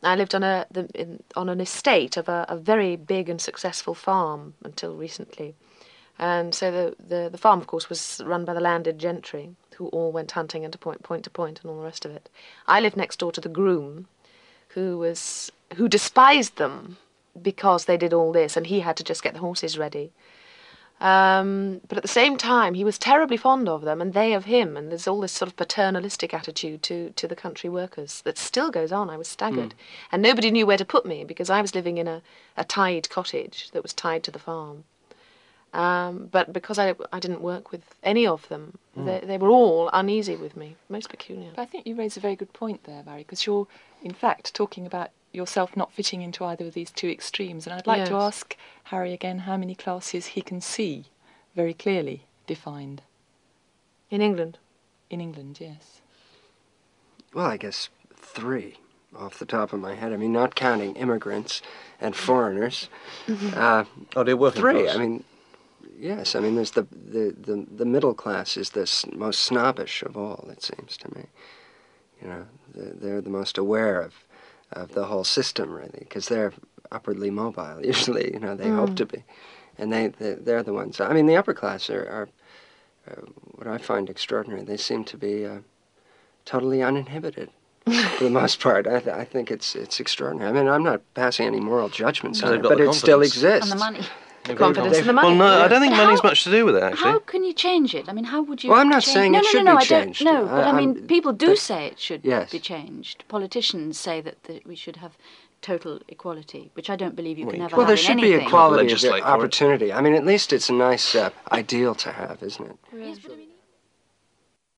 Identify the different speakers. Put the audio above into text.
Speaker 1: I lived on on an estate of a very big and successful farm until recently. And so the farm, of course, was run by the landed gentry, who all went hunting and to point and all the rest of it. I lived next door to the groom, who despised them because they did all this, and he had to just get the horses ready. But at the same time, he was terribly fond of them, and they of him, and there's all this sort of paternalistic attitude to the country workers that still goes on. I was staggered. And nobody knew where to put me, because I was living in a tied cottage that was tied to the farm. But because I didn't work with any of them, they were all uneasy with me, most peculiar.
Speaker 2: But I think you raise a very good point there, Barry, because you're, in fact, talking about yourself not fitting into either of these two extremes. And I'd like to ask Harry again how many classes he can see very clearly defined.
Speaker 1: In England?
Speaker 2: In England, yes.
Speaker 3: Well, I guess 3 off the top of my head. I mean, not counting immigrants and foreigners.
Speaker 4: They're working
Speaker 3: 3.
Speaker 4: class.
Speaker 3: I mean, yes. I mean, there's the middle class is the most snobbish of all, it seems to me. You know, they're the most aware of the whole system, really, because they're upwardly mobile, usually, you know, they hope to be. And they're the ones. I mean, the upper class are what I find extraordinary. They seem to be totally uninhibited for the most part. I think it's extraordinary. I mean, I'm not passing any moral judgments on it, but it still exists.
Speaker 5: And the money.
Speaker 1: Confidence in the money.
Speaker 4: Well, no, I don't think money's much to do with it, actually.
Speaker 5: How can you change it? I mean, how would you?
Speaker 3: Well, I'm not saying it should be changed.
Speaker 5: No, but I mean, people do say it should
Speaker 3: Yes.
Speaker 5: be changed. Politicians say that we should have total equality, which I don't believe you can ever
Speaker 3: Well,
Speaker 5: have
Speaker 3: there
Speaker 5: in
Speaker 3: should be
Speaker 5: anything.
Speaker 3: equality
Speaker 4: Legislate
Speaker 3: of
Speaker 4: for it.
Speaker 3: opportunity. I mean, at least it's a nice ideal to have, isn't it?
Speaker 5: Yes, but I mean,